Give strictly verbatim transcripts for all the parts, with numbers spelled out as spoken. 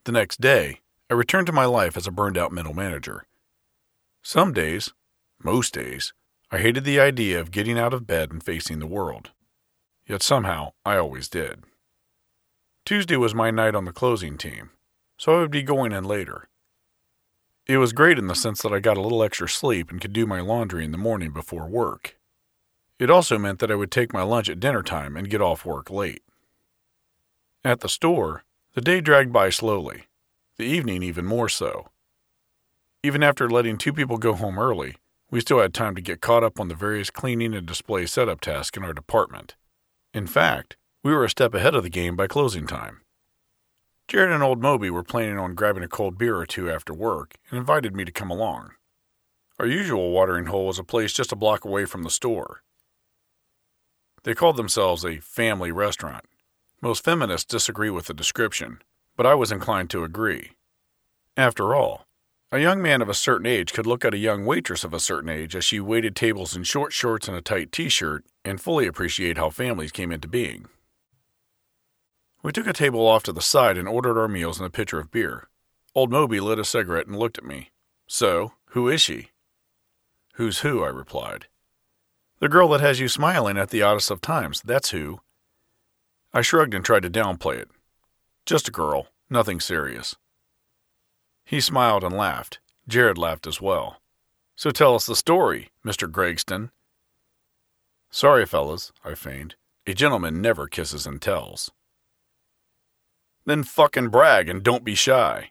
The next day, I returned to my life as a burned-out middle manager. Some days, most days, I hated the idea of getting out of bed and facing the world. Yet somehow, I always did. Tuesday was my night on the closing team, so I would be going in later. It was great in the sense that I got a little extra sleep and could do my laundry in the morning before work. It also meant that I would take my lunch at dinner time and get off work late. At the store, the day dragged by slowly, the evening even more so. Even after letting two people go home early, we still had time to get caught up on the various cleaning and display setup tasks in our department. In fact, we were a step ahead of the game by closing time. Jared and old Moby were planning on grabbing a cold beer or two after work and invited me to come along. Our usual watering hole was a place just a block away from the store. They called themselves a family restaurant. Most feminists disagree with the description, but I was inclined to agree. After all, a young man of a certain age could look at a young waitress of a certain age as she waited tables in short shorts and a tight t-shirt and fully appreciate how families came into being. We took a table off to the side and ordered our meals and a pitcher of beer. Old Moby lit a cigarette and looked at me. "So, who is she?" "Who's who?" I replied. "The girl that has you smiling at the oddest of times, that's who." I shrugged and tried to downplay it. "Just a girl, nothing serious." He smiled and laughed. Jared laughed as well. "So tell us the story, Mister Gregston." "Sorry, fellas," I feigned. "A gentleman never kisses and tells." "Then fucking brag and don't be shy."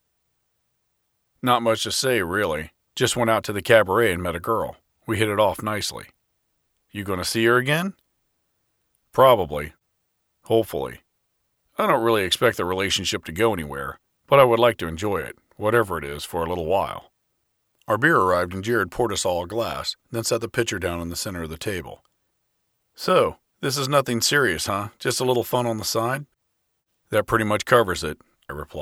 "Not much to say, really. Just went out to the cabaret and met a girl. We hit it off nicely." "You gonna see her again?" "Probably. Hopefully. I don't really expect the relationship to go anywhere, but I would like to enjoy it, whatever it is, for a little while." Our beer arrived and Jared poured us all a glass, then set the pitcher down in the center of the table. "So, this is nothing serious, huh? Just a little fun on the side?" "That pretty much covers it," I replied.